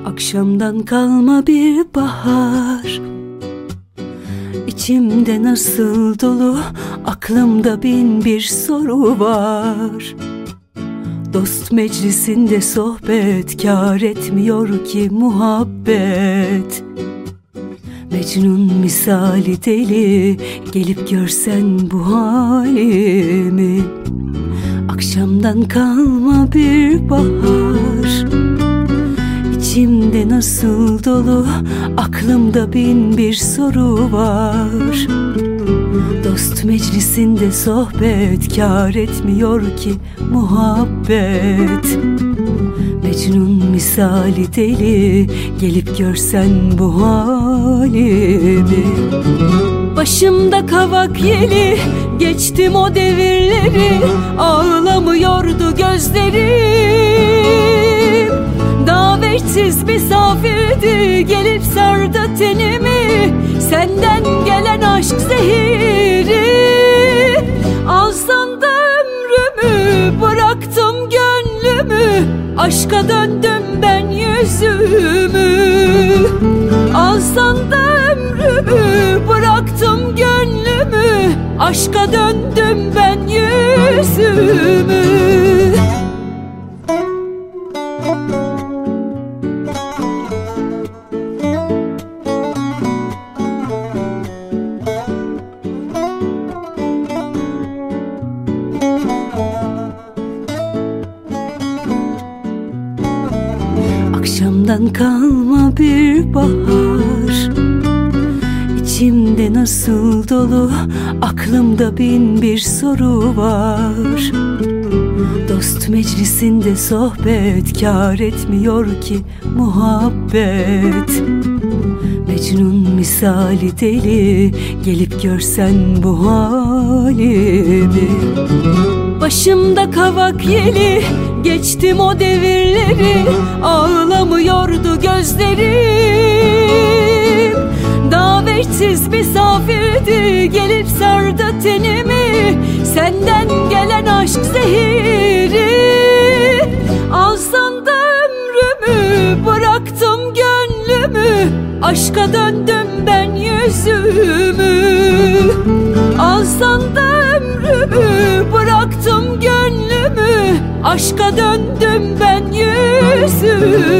Akşamdan kalma bir bahar, İçimde nasıl dolu, aklımda bin bir soru var. Dost meclisinde sohbet, kâr etmiyor ki muhabbet. Mecnun misali deli, gelip görsen bu halimi. Akşamdan kalma bir bahar, İçimde nasıl dolu, aklımda bin bir soru var. Dost meclisinde sohbet, kâr etmiyor ki muhabbet. Mecnun misali deli, gelip görsen bu halimi. Başımda kavak yeli, geçtim o devirleri, ağlamıyordu gözlerim. Davetsiz misafirdi, gelip sardı tenimi, senden gelen aşk zehiri. Alsan da ömrümü, bıraktım gönlümü, aşka döndüm ben yüzümü. Alsan da ömrümü, bıraktım gönlümü, aşka döndüm ben yüzümü. Akşamdan kalma bir bahar, İçimde nasıl dolu, aklımda bin bir soru var. Dost meclisinde sohbet, kâr etmiyor ki muhabbet. Mecnun misali deli, gelip görsen bu halimi. Başımda kavak yeli, geçtim o devirleri, ağlamıyordu gözlerim. Davetsiz misafirdi, gelip sardı tenimi, senden gelen aşk zehiri. Alsan da ömrümü, bıraktım gönlümü, aşka döndüm ben yüzümü. Alsan da ömrümü, bıraktım gönlümü, aşka döndüm ben yüzümü.